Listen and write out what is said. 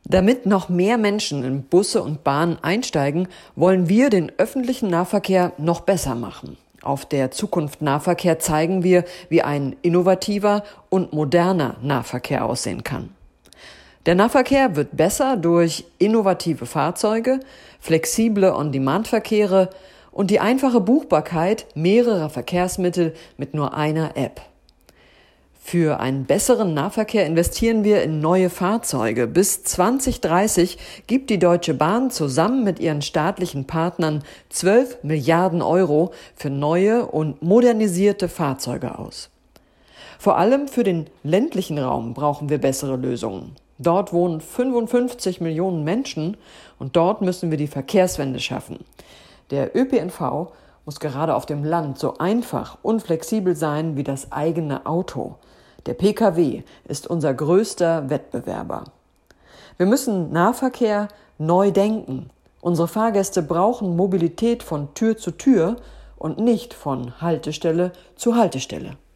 Damit noch mehr Menschen in Busse und Bahnen einsteigen, wollen wir den öffentlichen Nahverkehr noch besser machen. Auf der Zukunft Nahverkehr zeigen wir, wie ein innovativer und moderner Nahverkehr aussehen kann. Der Nahverkehr wird besser durch innovative Fahrzeuge, flexible On-Demand-Verkehre und die einfache Buchbarkeit mehrerer Verkehrsmittel mit nur einer App. Für einen besseren Nahverkehr investieren wir in neue Fahrzeuge. Bis 2030 gibt die Deutsche Bahn zusammen mit ihren staatlichen Partnern 12 Milliarden Euro für neue und modernisierte Fahrzeuge aus. Vor allem für den ländlichen Raum brauchen wir bessere Lösungen. Dort wohnen 55 Millionen Menschen und dort müssen wir die Verkehrswende schaffen. Der ÖPNV muss gerade auf dem Land so einfach und flexibel sein wie das eigene Auto. Der Pkw ist unser größter Wettbewerber. Wir müssen Nahverkehr neu denken. Unsere Fahrgäste brauchen Mobilität von Tür zu Tür und nicht von Haltestelle zu Haltestelle.